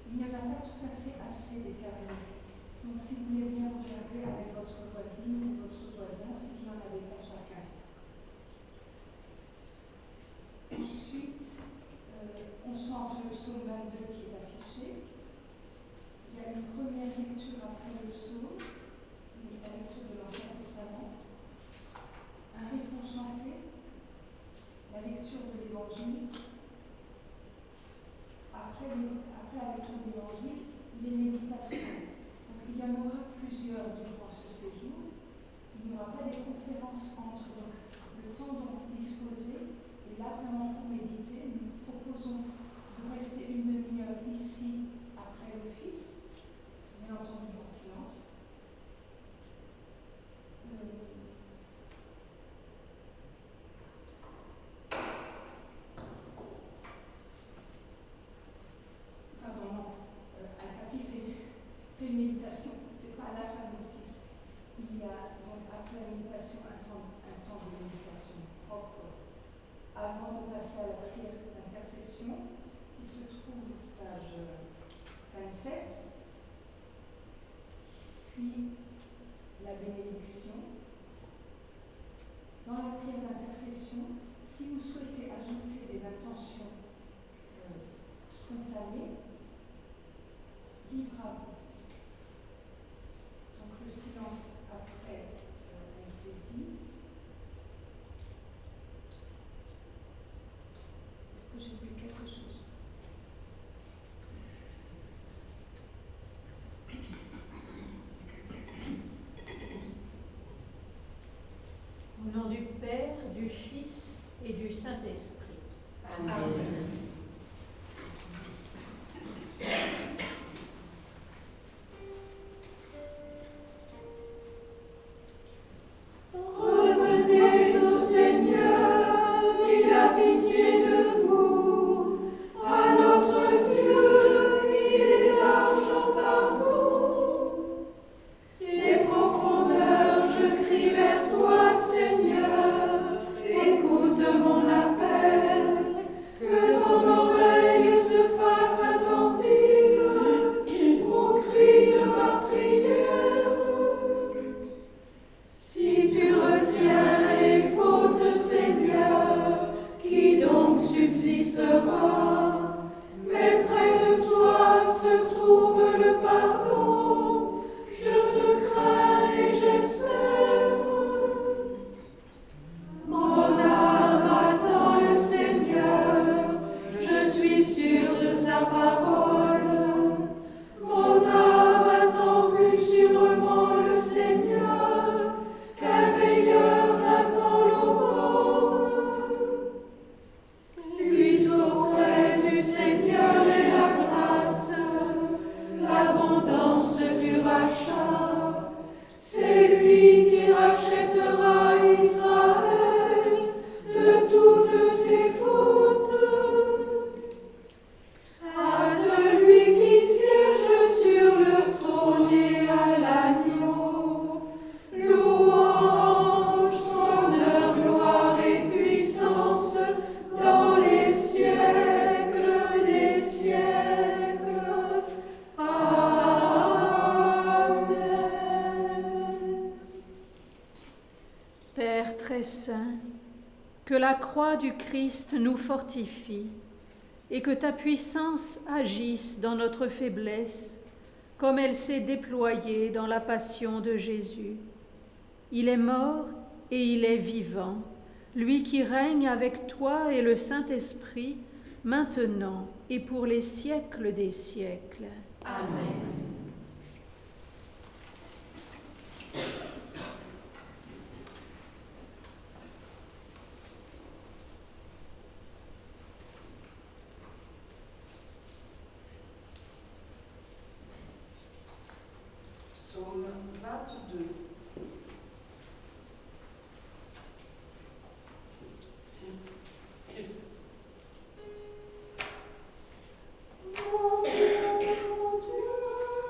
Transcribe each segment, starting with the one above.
il n'y en a pas tout à fait assez des carnets. Donc si vous voulez bien regarder avec votre voisine ou votre voisin si vous n'en avez pas chacun. Ensuite, on change le psaume 22 qui est affiché. Il y a une première lecture après le psaume, la lecture de l'Ancien Testament, un rythme chanté, la lecture de l'Évangile. Après la lecture de l'Évangile, les méditations. Donc il y en aura plusieurs durant ce séjour. Il n'y aura pas des conférences entre. Donc le temps dont vous disposez, et là vraiment pour méditer, nous proposons de rester une demi-heure ici après l'office, bien entendu en silence. Pardon, non. Alpati, c'est une méditation, c'est pas à la fin de l'office. Il y a donc après la méditation un temps de méditation propre avant de passer à la prière d'intercession qui se trouve page 27, puis la bénédiction. Dans la prière d'intercession, si vous souhaitez ajouter des intentions spontanées, libre à vous. Donc le silence après a été dit. Est-ce que j'ai oublié quelque chose? Au nom du Père, du Fils et du Saint-Esprit. Amen. Amen. Saint, que la croix du Christ nous fortifie et que ta puissance agisse dans notre faiblesse comme elle s'est déployée dans la passion de Jésus. Il est mort et il est vivant, lui qui règne avec toi et le Saint-Esprit, maintenant et pour les siècles des siècles. Amen. Psaume 22. Mon Dieu,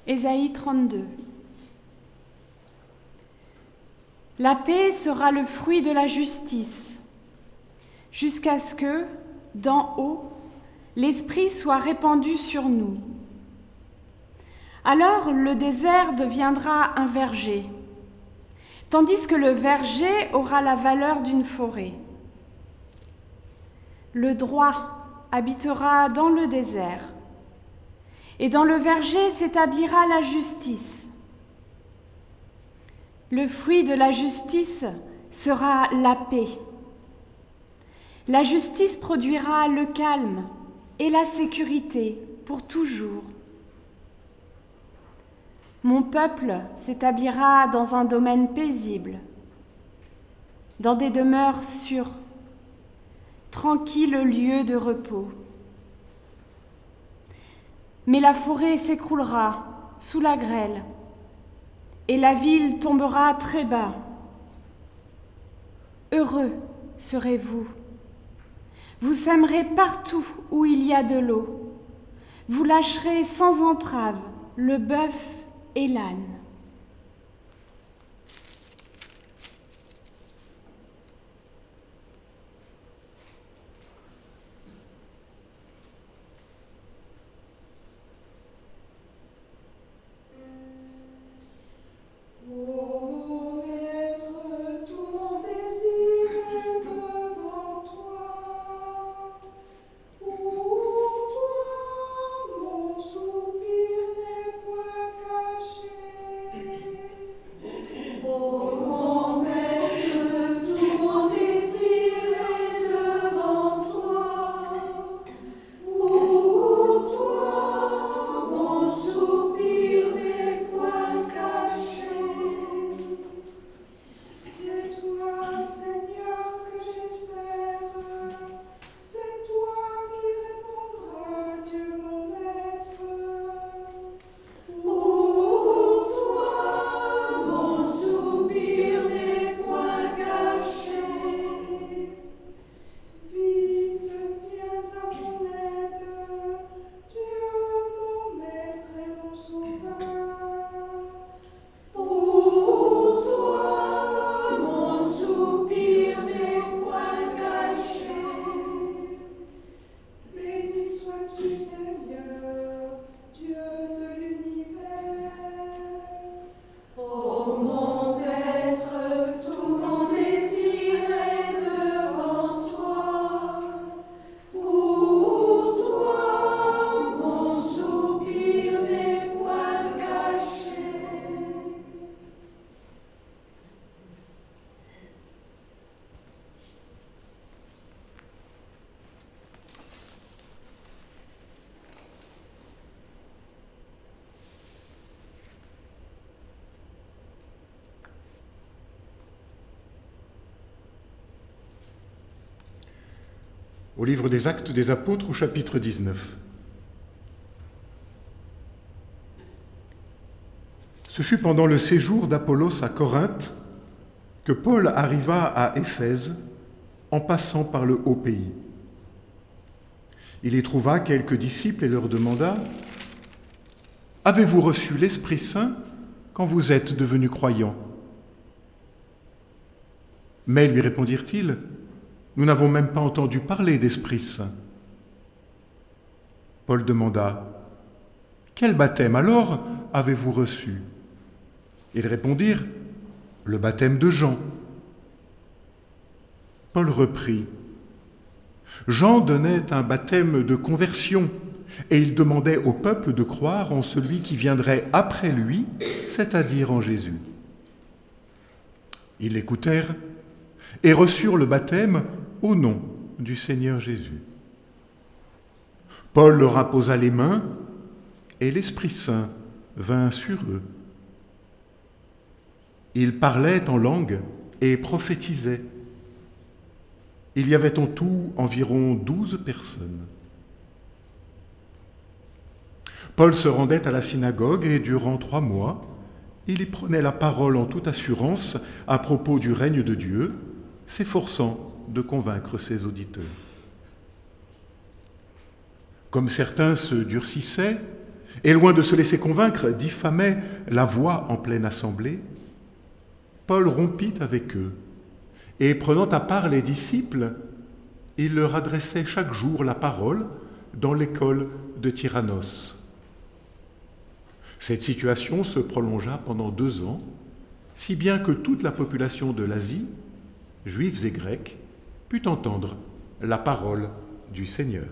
Ésaïe 32. La paix sera le fruit de la justice, jusqu'à ce que, d'en haut, l'Esprit soit répandu sur nous. Alors le désert deviendra un verger, tandis que le verger aura la valeur d'une forêt. Le droit habitera dans le désert, et dans le verger s'établira la justice. Le fruit de la justice sera la paix. La justice produira le calme et la sécurité pour toujours. Mon peuple s'établira dans un domaine paisible, dans des demeures sûres, tranquilles lieux de repos. Mais la forêt s'écroulera sous la grêle, et la ville tombera très bas. Heureux serez-vous. Vous sèmerez partout où il y a de l'eau. Vous lâcherez sans entrave le bœuf et l'âne. Au livre des Actes des Apôtres, au chapitre 19. Ce fut pendant le séjour d'Apollos à Corinthe que Paul arriva à Éphèse en passant par le haut pays. Il y trouva quelques disciples et leur demanda « Avez-vous reçu l'Esprit Saint quand vous êtes devenus croyants ?» Mais, lui répondirent-ils, nous n'avons même pas entendu parler d'Esprit Saint. Paul demanda « Quel baptême alors avez-vous reçu ?» Ils répondirent « Le baptême de Jean. » Paul reprit « Jean donnait un baptême de conversion et il demandait au peuple de croire en celui qui viendrait après lui, c'est-à-dire en Jésus. » Ils l'écoutèrent et reçurent le baptême au nom du Seigneur Jésus. Paul leur imposa les mains et l'Esprit Saint vint sur eux. Ils parlaient en langue et prophétisaient. Il y avait en tout environ 12 personnes. Paul se rendait à la synagogue et durant 3 mois, il y prenait la parole en toute assurance à propos du règne de Dieu, s'efforçant de convaincre ses auditeurs. Comme certains se durcissaient, et loin de se laisser convaincre, diffamait la voix en pleine assemblée, Paul rompit avec eux, et prenant à part les disciples, il leur adressait chaque jour la parole dans l'école de Tyrannos. Cette situation se prolongea pendant 2 ans, si bien que toute la population de l'Asie, juifs et grecs, put entendre la parole du Seigneur.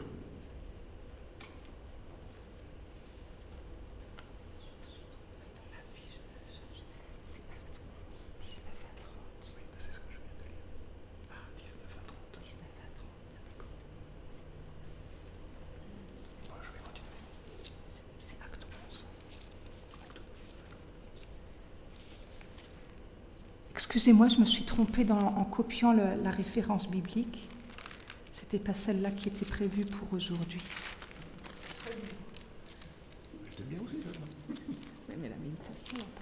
Excusez-moi, je me suis trompée en copiant la référence biblique. C'était pas celle-là qui était prévue pour aujourd'hui. J'étais bien aussi, Oui, mais la méditation, pardon.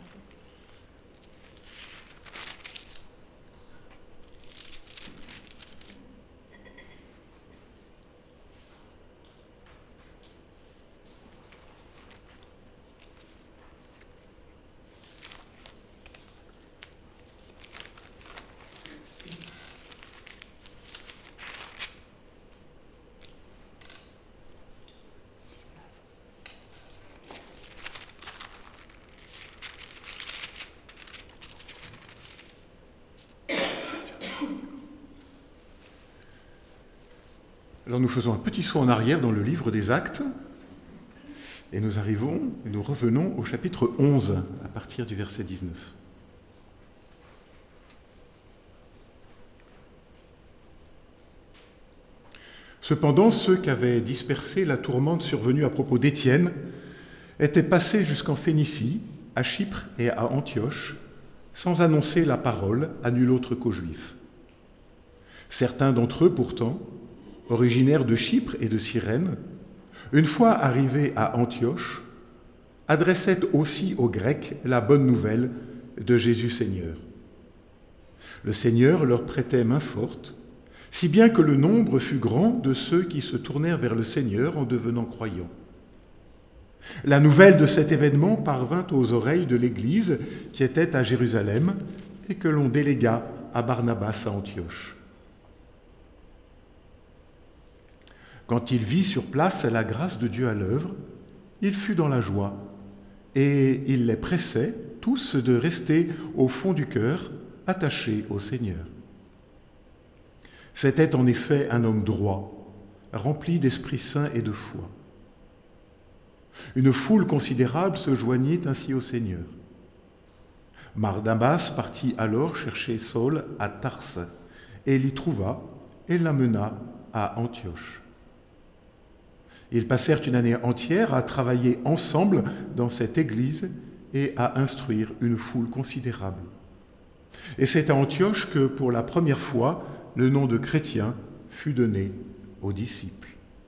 Alors nous faisons un petit saut en arrière dans le livre des Actes et nous revenons au chapitre 11 à partir du verset 19. Cependant, ceux qu'avait dispersés la tourmente survenue à propos d'Étienne étaient passés jusqu'en Phénicie, à Chypre et à Antioche, sans annoncer la parole à nul autre qu'aux Juifs. Certains d'entre eux, pourtant, originaires de Chypre et de Cyrène, une fois arrivés à Antioche, adressaient aussi aux Grecs la bonne nouvelle de Jésus Seigneur. Le Seigneur leur prêtait main forte, si bien que le nombre fut grand de ceux qui se tournèrent vers le Seigneur en devenant croyants. La nouvelle de cet événement parvint aux oreilles de l'Église qui était à Jérusalem et que l'on délégua à Barnabas à Antioche. Quand il vit sur place la grâce de Dieu à l'œuvre, il fut dans la joie, et il les pressait tous de rester au fond du cœur, attachés au Seigneur. C'était en effet un homme droit, rempli d'Esprit Saint et de foi. Une foule considérable se joignit ainsi au Seigneur. Barnabas partit alors chercher Saul à Tarse, et l'y trouva et l'amena à Antioche. Ils passèrent une année entière à travailler ensemble dans cette église et à instruire une foule considérable. Et c'est à Antioche que, pour la première fois, le nom de chrétien fut donné aux disciples.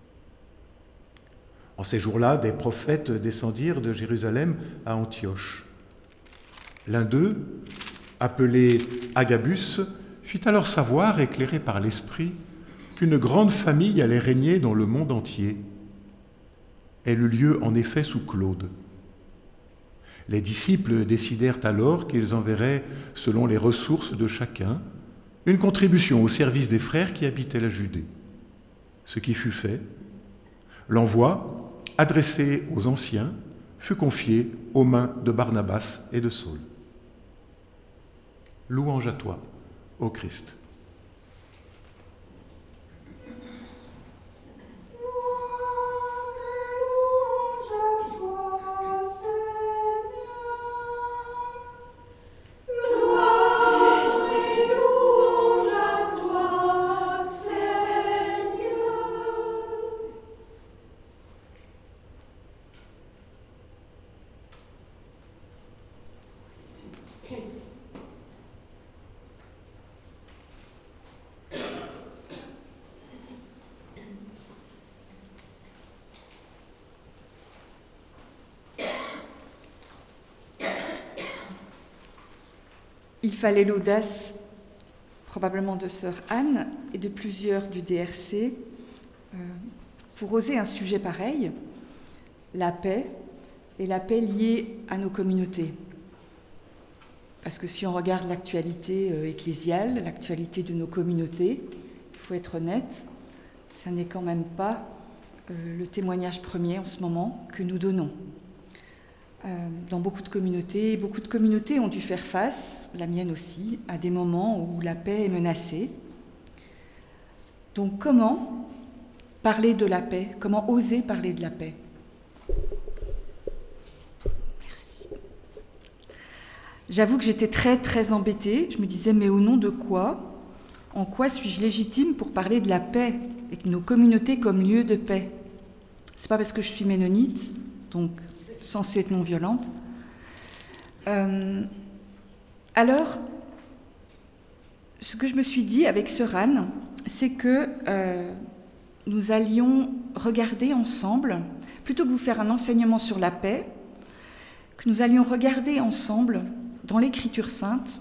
En ces jours-là, des prophètes descendirent de Jérusalem à Antioche. L'un d'eux, appelé Agabus, fit alors savoir, éclairé par l'Esprit, qu'une grande famille allait régner dans le monde entier. Elle eut lieu en effet sous Claude. Les disciples décidèrent alors qu'ils enverraient, selon les ressources de chacun, une contribution au service des frères qui habitaient la Judée. Ce qui fut fait, l'envoi, adressé aux anciens, fut confié aux mains de Barnabas et de Saul. Louange à toi, ô Christ. Il fallait l'audace, probablement de sœur Anne et de plusieurs du DRC, pour oser un sujet pareil, la paix, et la paix liée à nos communautés. Parce que si on regarde l'actualité ecclésiale, l'actualité de nos communautés, il faut être honnête, ça n'est quand même pas le témoignage premier en ce moment que nous donnons. Dans beaucoup de communautés ont dû faire face, la mienne aussi, à des moments où la paix est menacée. Donc comment parler de la paix? Comment oser parler de la paix? Merci. J'avoue que j'étais très très embêtée. Je me disais, mais au nom de quoi? En quoi suis-je légitime pour parler de la paix et de nos communautés comme lieu de paix? C'est pas parce que je suis ménonite, donc censée être non violente. Alors, ce que je me suis dit avec Sœur Anne, c'est que nous allions regarder ensemble, plutôt que vous faire un enseignement sur la paix, que nous allions regarder ensemble dans l'Écriture sainte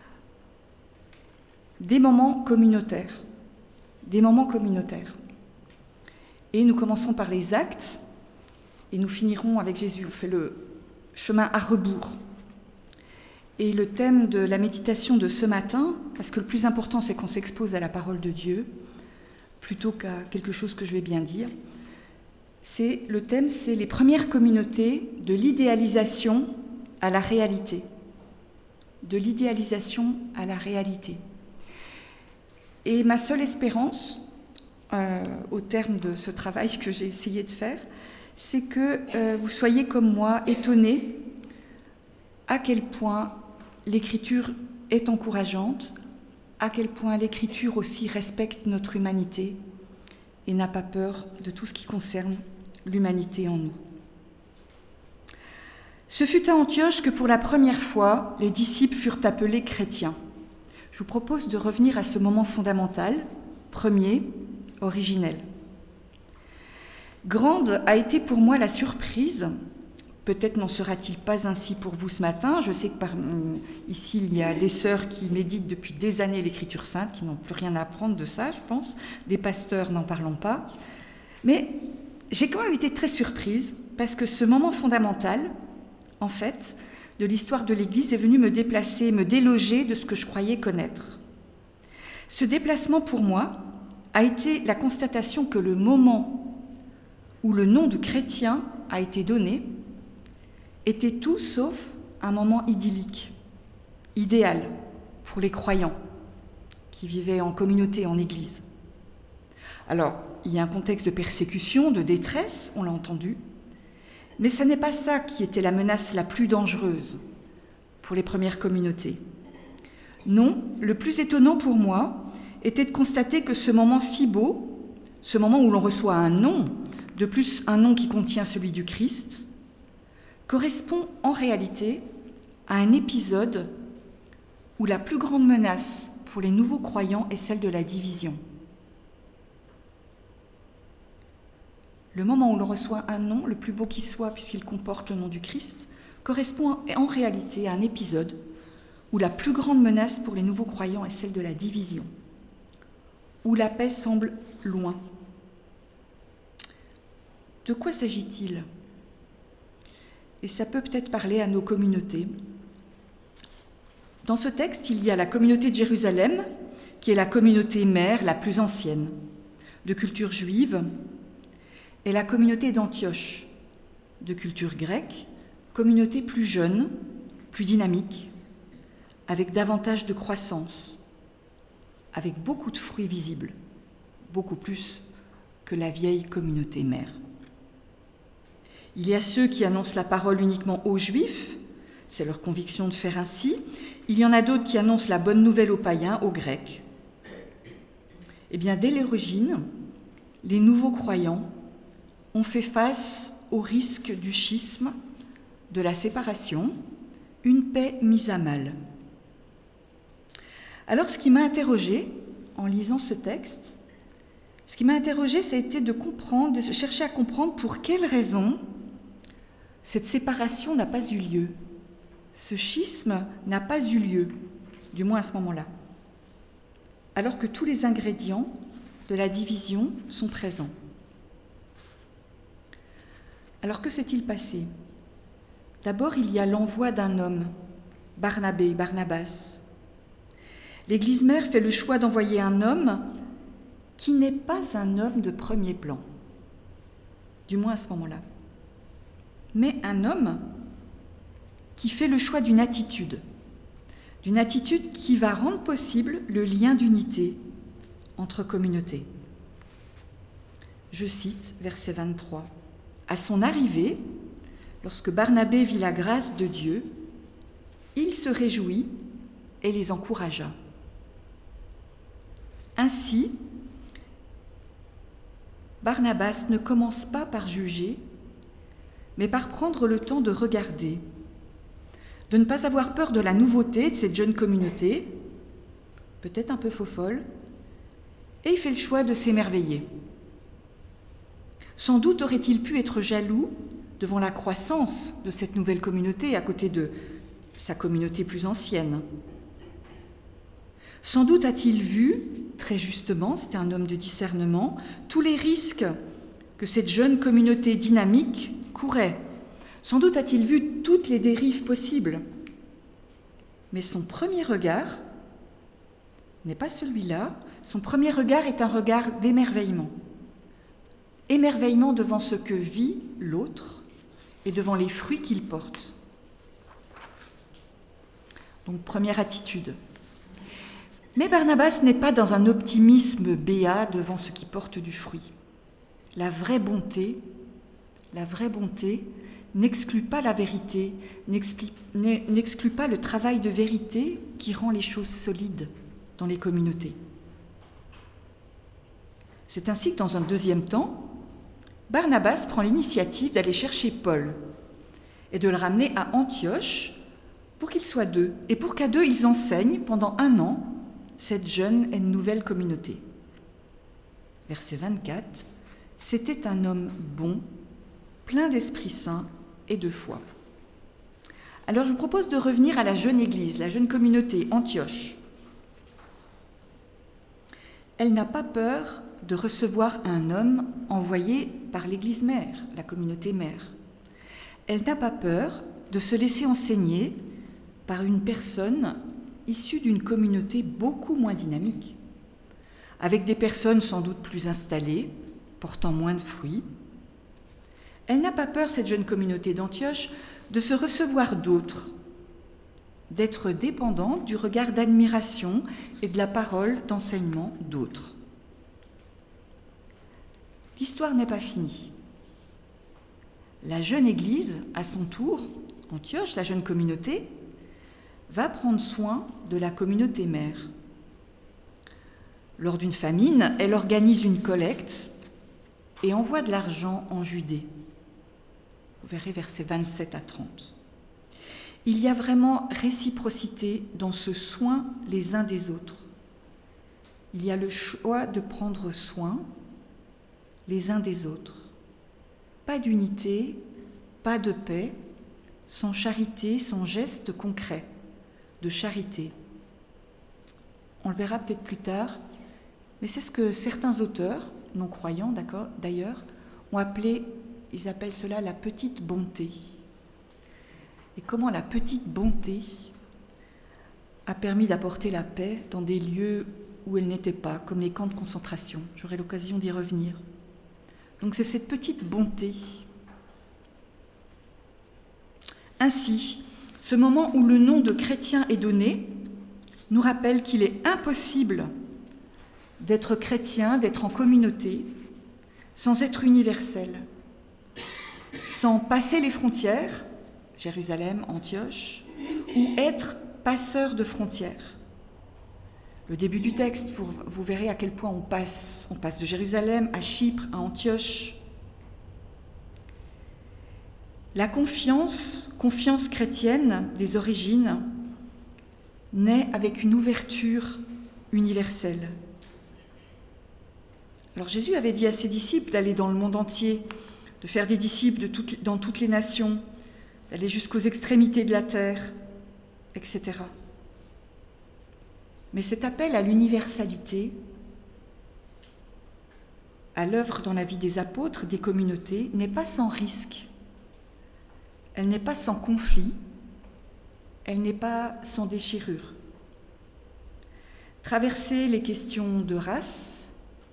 des moments communautaires. Des moments communautaires. Et nous commençons par les actes, et nous finirons avec Jésus. On fait le chemin à rebours. Et le thème de la méditation de ce matin, parce que le plus important, c'est qu'on s'expose à la parole de Dieu, plutôt qu'à quelque chose que je vais bien dire, le thème, c'est les premières communautés de l'idéalisation à la réalité. De l'idéalisation à la réalité. Et ma seule espérance, au terme de ce travail que j'ai essayé de faire, c'est que vous soyez comme moi étonnés à quel point l'Écriture est encourageante, à quel point l'Écriture aussi respecte notre humanité et n'a pas peur de tout ce qui concerne l'humanité en nous. Ce fut à Antioche que pour la première fois, les disciples furent appelés chrétiens. Je vous propose de revenir à ce moment fondamental, premier, originel. Grande a été pour moi la surprise, peut-être n'en sera-t-il pas ainsi pour vous ce matin, je sais que ici il y a des sœurs qui méditent depuis des années l'Écriture sainte, qui n'ont plus rien à apprendre de ça, je pense, des pasteurs n'en parlons pas, mais j'ai quand même été très surprise, parce que ce moment fondamental, en fait, de l'histoire de l'Église est venu me déplacer, me déloger de ce que je croyais connaître. Ce déplacement pour moi a été la constatation que le moment où le nom de chrétien a été donné était tout sauf un moment idyllique, idéal pour les croyants qui vivaient en communauté, en Église. Alors, il y a un contexte de persécution, de détresse, on l'a entendu, mais ce n'est pas ça qui était la menace la plus dangereuse pour les premières communautés. Non, le plus étonnant pour moi était de constater que ce moment si beau, ce moment où l'on reçoit un nom, de plus un nom qui contient celui du Christ, correspond en réalité à un épisode où la plus grande menace pour les nouveaux croyants est celle de la division. Le moment où l'on reçoit un nom, le plus beau qui soit puisqu'il comporte le nom du Christ, correspond en réalité à un épisode où la plus grande menace pour les nouveaux croyants est celle de la division, où la paix semble loin. De quoi s'agit-il ? Et ça peut peut-être parler à nos communautés. Dans ce texte, il y a la communauté de Jérusalem, qui est la communauté mère la plus ancienne, de culture juive, et la communauté d'Antioche, de culture grecque, communauté plus jeune, plus dynamique, avec davantage de croissance, avec beaucoup de fruits visibles, beaucoup plus que la vieille communauté mère. Il y a ceux qui annoncent la parole uniquement aux Juifs, c'est leur conviction de faire ainsi. Il y en a d'autres qui annoncent la bonne nouvelle aux païens, aux Grecs. Eh bien, dès l'origine, les nouveaux croyants ont fait face au risque du schisme, de la séparation, une paix mise à mal. Alors, ce qui m'a interrogée en lisant ce texte, ça a été de chercher à comprendre pour quelles raisons cette séparation n'a pas eu lieu. Ce schisme n'a pas eu lieu, du moins à ce moment-là, alors que tous les ingrédients de la division sont présents. Alors que s'est-il passé ? D'abord, il y a l'envoi d'un homme, Barnabas. L'Église mère fait le choix d'envoyer un homme qui n'est pas un homme de premier plan, du moins à ce moment-là, mais un homme qui fait le choix d'une attitude qui va rendre possible le lien d'unité entre communautés. Je cite verset 23. « À son arrivée, lorsque Barnabé vit la grâce de Dieu, il se réjouit et les encouragea. » Ainsi, Barnabas ne commence pas par juger, mais par prendre le temps de regarder, de ne pas avoir peur de la nouveauté de cette jeune communauté, peut-être un peu faux-folle, et il fait le choix de s'émerveiller. Sans doute aurait-il pu être jaloux devant la croissance de cette nouvelle communauté à côté de sa communauté plus ancienne. Sans doute a-t-il vu, très justement, c'était un homme de discernement, tous les risques que cette jeune communauté dynamique courait. Sans doute a-t-il vu toutes les dérives possibles. Mais son premier regard n'est pas celui-là. Son premier regard est un regard d'émerveillement. Émerveillement devant ce que vit l'autre et devant les fruits qu'il porte. Donc, première attitude. Mais Barnabas n'est pas dans un optimisme béat devant ce qui porte du fruit. La vraie bonté n'exclut pas la vérité, n'exclut pas le travail de vérité qui rend les choses solides dans les communautés. C'est ainsi que dans un deuxième temps, Barnabas prend l'initiative d'aller chercher Paul et de le ramener à Antioche pour qu'ils soient deux et pour qu'à deux ils enseignent pendant 1 an cette jeune et nouvelle communauté. Verset 24, « C'était un homme bon, plein d'Esprit Saint et de foi. » Alors je vous propose de revenir à la jeune église, la jeune communauté, Antioche. Elle n'a pas peur de recevoir un homme envoyé par l'église mère, la communauté mère. Elle n'a pas peur de se laisser enseigner par une personne issue d'une communauté beaucoup moins dynamique, avec des personnes sans doute plus installées, portant moins de fruits. Elle n'a pas peur, cette jeune communauté d'Antioche, de se recevoir d'autres, d'être dépendante du regard d'admiration et de la parole d'enseignement d'autres. L'histoire n'est pas finie. La jeune Église, à son tour, Antioche, la jeune communauté, va prendre soin de la communauté mère. Lors d'une famine, elle organise une collecte et envoie de l'argent en Judée. Vous verrez versets 27 à 30. Il y a vraiment réciprocité dans ce soin les uns des autres. Il y a le choix de prendre soin les uns des autres. Pas d'unité, pas de paix, sans charité, sans geste concret de charité. On le verra peut-être plus tard, mais c'est ce que certains auteurs, non-croyants d'ailleurs, ont appelé, ils appellent cela la petite bonté. Et comment la petite bonté a permis d'apporter la paix dans des lieux où elle n'était pas, comme les camps de concentration. J'aurai l'occasion d'y revenir. Donc c'est cette petite bonté. Ainsi, ce moment où le nom de chrétien est donné nous rappelle qu'il est impossible d'être chrétien, d'être en communauté, sans être universel, sans passer les frontières, Jérusalem, Antioche, ou être passeur de frontières. Le début du texte, vous verrez à quel point on passe de Jérusalem à Chypre, à Antioche. La confiance chrétienne des origines naît avec une ouverture universelle. Alors Jésus avait dit à ses disciples d'aller dans le monde entier, de faire des disciples dans toutes les nations, d'aller jusqu'aux extrémités de la terre, etc. Mais cet appel à l'universalité, à l'œuvre dans la vie des apôtres, des communautés, n'est pas sans risque. elle n'est pas sans conflit, elle n'est pas sans déchirure. Traverser les questions de race,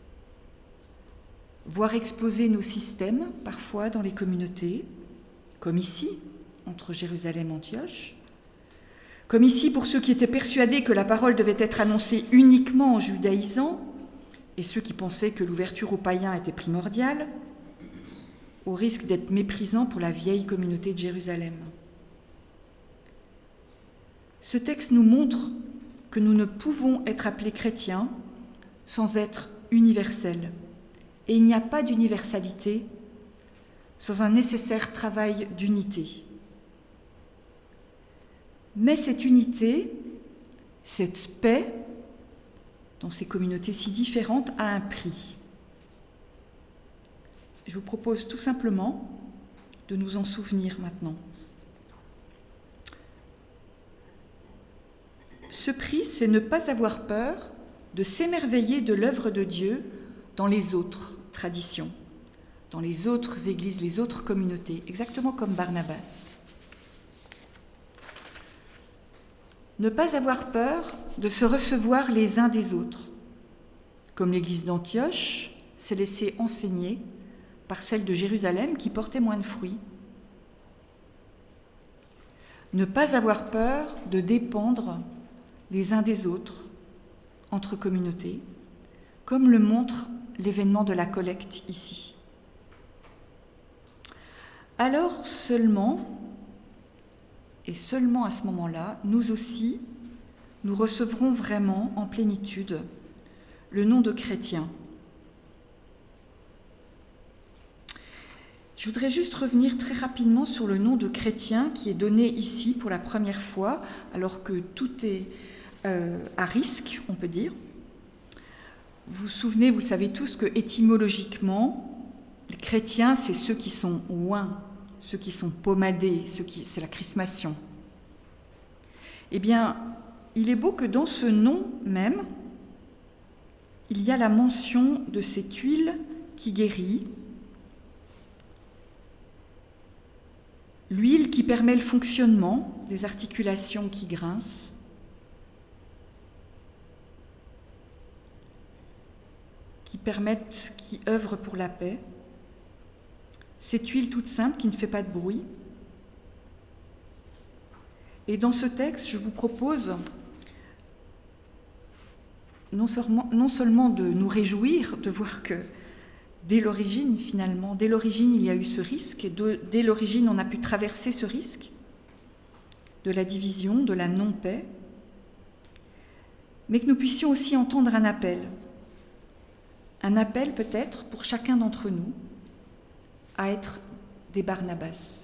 voir exploser nos systèmes, parfois dans les communautés, comme ici, entre Jérusalem et Antioche, comme ici pour ceux qui étaient persuadés que la parole devait être annoncée uniquement aux judaïsants et ceux qui pensaient que l'ouverture aux païens était primordiale, au risque d'être méprisant pour la vieille communauté de Jérusalem. Ce texte nous montre que nous ne pouvons être appelés chrétiens sans être universels. Et il n'y a pas d'universalité sans un nécessaire travail d'unité. Mais cette unité, cette paix, dans ces communautés si différentes, a un prix. Je vous propose tout simplement de nous en souvenir maintenant. Ce prix, c'est ne pas avoir peur de s'émerveiller de l'œuvre de Dieu dans les autres traditions, dans les autres églises, les autres communautés, exactement comme Barnabas. Ne pas avoir peur de se recevoir les uns des autres, comme l'église d'Antioche s'est laissée enseigner par celle de Jérusalem qui portait moins de fruits. Ne pas avoir peur de dépendre les uns des autres entre communautés, comme le montre l'événement de la collecte ici. Alors seulement, et seulement à ce moment-là, nous aussi, nous recevrons vraiment en plénitude le nom de chrétien. Je voudrais juste revenir très rapidement sur le nom de chrétien qui est donné ici pour la première fois, alors que tout est à risque, on peut dire. Vous vous souvenez, vous le savez tous, que étymologiquement, les chrétiens, c'est ceux qui sont oints, ceux qui sont pommadés, c'est la chrismation. Eh bien, il est beau que dans ce nom même, il y a la mention de cette huile qui guérit, l'huile qui permet le fonctionnement des articulations qui grincent, qui œuvrent pour la paix. Cette huile toute simple qui ne fait pas de bruit. Et dans ce texte, je vous propose non seulement de nous réjouir de voir que dès l'origine, finalement, dès l'origine, il y a eu ce risque, et dès l'origine, on a pu traverser ce risque de la division, de la non-paix, mais que nous puissions aussi entendre un appel peut-être pour chacun d'entre nous à être des Barnabas.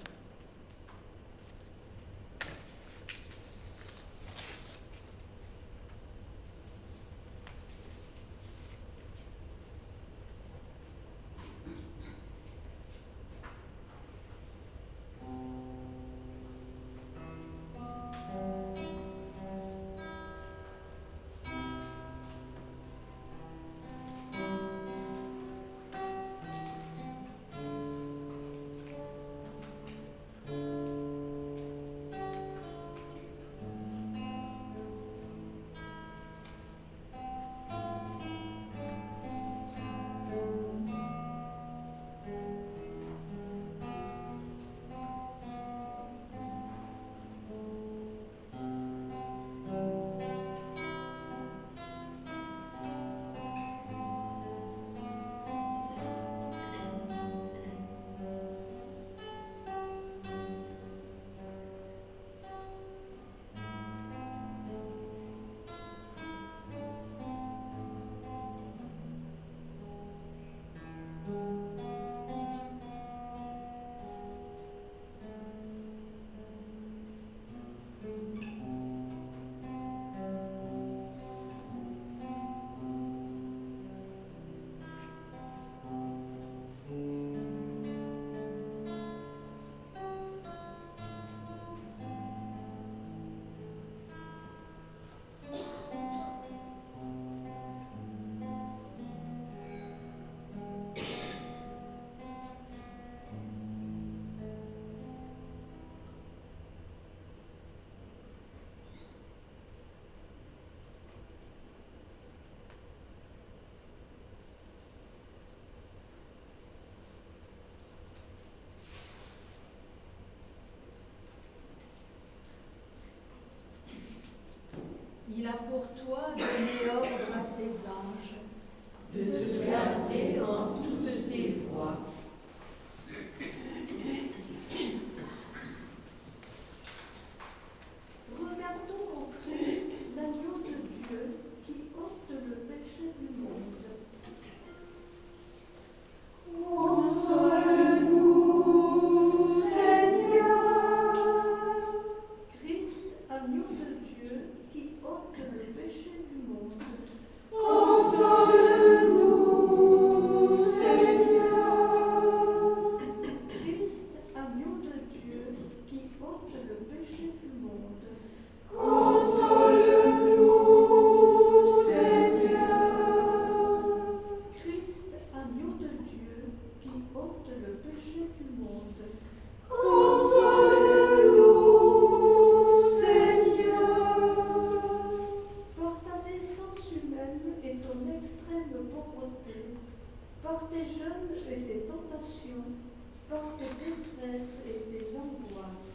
Il a pour toi donné ordre à ses anges de te garder en toutes tes voies. Regardons en Christ l'agneau de Dieu qui ôte le péché du monde. Console-nous, Seigneur. Christ, agneau de Dieu qui ôte le péché du monde. Console-nous, Seigneur. Christ, agneau de Dieu qui ôte le péché du monde. Console-nous, Seigneur. Christ, agneau de Dieu qui ôte le péché du monde. Console-nous, Seigneur. Par ta naissance humaine et ton extrême pauvreté, par tes jeûnes et tes tentations, par tes détresses et tes angoisses,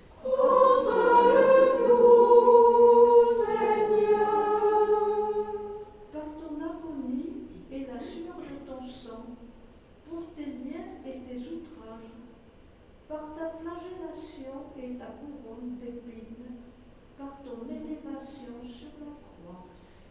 console-nous, Seigneur. Par ton agonie et la sueur de ton sang, pour tes liens et tes outrages, par ta flagellation et ta couronne d'épines, par ton élévation sur la croix.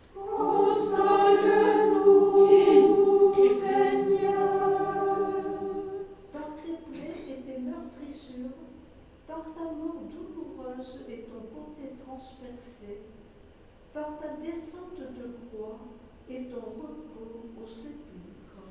Console-nous, Seigneur. Par tes plaies et tes meurtrissures, par ta mort douloureuse et ton côté transpercé, par ta descente de croix et ton repos au sépulcre.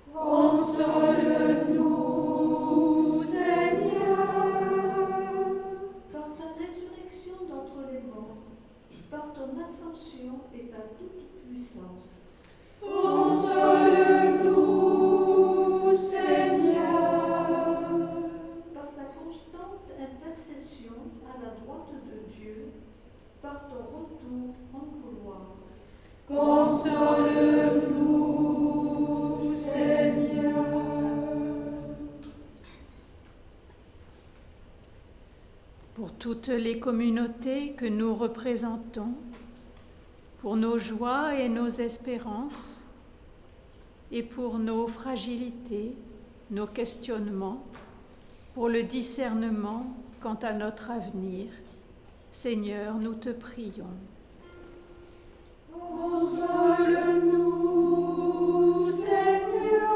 Console-nous, Seigneur. Par ta résurrection d'entre les morts, par ton ascension et ta toute puissance. Console-nous, Seigneur. Par ta constante intercession à la droite de Dieu, par ton retour en gloire. Console-nous, Seigneur. pour toutes les communautés que nous représentons, pour nos joies et nos espérances, et pour nos fragilités, nos questionnements, pour le discernement quant à notre avenir. Seigneur, nous te prions. Console-nous, Seigneur.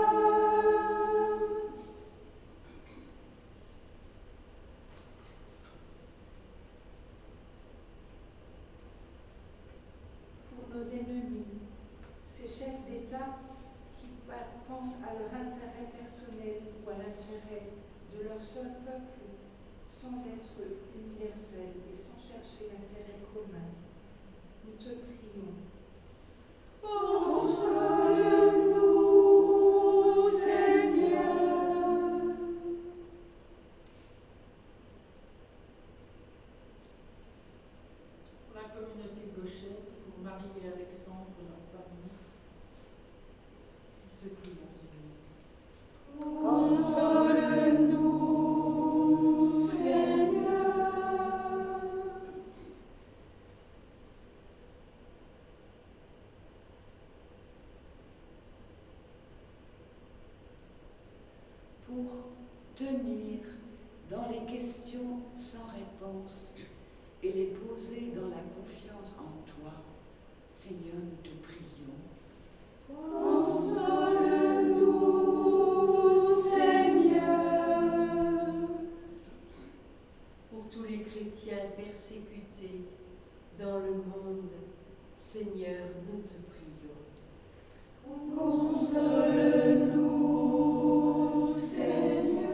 Pour nos ennemis, ces chefs d'État qui pensent à leur intérêt personnel ou à l'intérêt de leur seul peuple, sans être universels et sans chercher l'intérêt commun, nous te prions. Console-nous, Seigneur. Pour la communauté de Gauchette, pour Marie et Alexandre, leur famille, nous te prions, Seigneur. Console-nous, Seigneur. Pour tenir dans les questions sans réponse et les poser dans la confiance en toi, Seigneur, nous te prions. Console-nous, Seigneur. Pour tous les chrétiens persécutés dans le monde, Seigneur, nous te prions. Console-nous, Seigneur.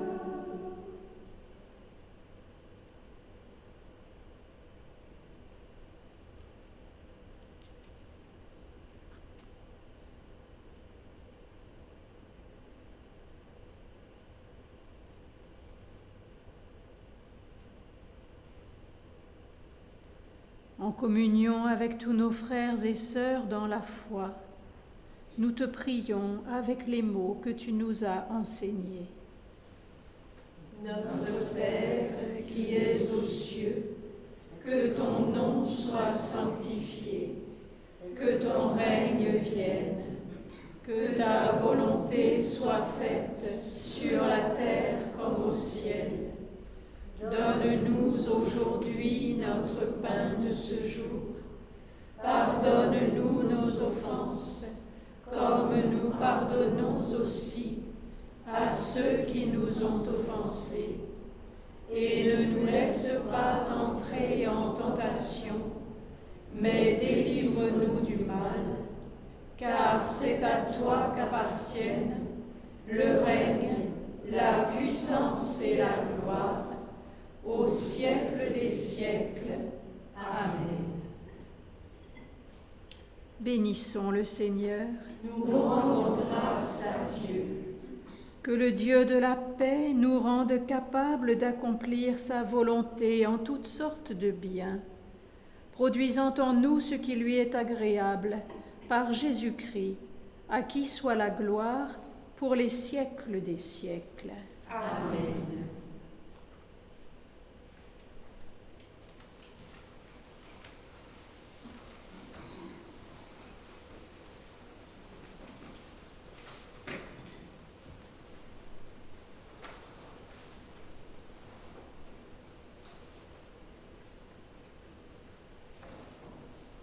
En communion avec tous nos frères et sœurs dans la foi, nous te prions avec les mots que tu nous as enseignés. Notre Père qui es aux cieux, que ton nom soit sanctifié. que ton règne vienne, que ta volonté soit faite sur la terre comme au ciel. Donne-nous aujourd'hui notre pain de ce jour. Pardonne-nous nos offenses, comme nous pardonnons aussi à ceux qui nous ont offensés. Et ne nous laisse pas entrer en tentation, mais délivre-nous du mal, car c'est à toi qu'appartiennent le règne, la puissance et la gloire, au siècle des siècles. Amen. Bénissons le Seigneur. Nous rendons grâce à Dieu. Que le Dieu de la paix nous rende capables d'accomplir sa volonté en toutes sortes de biens, produisant en nous ce qui lui est agréable, par Jésus-Christ, à qui soit la gloire pour les siècles des siècles. Amen.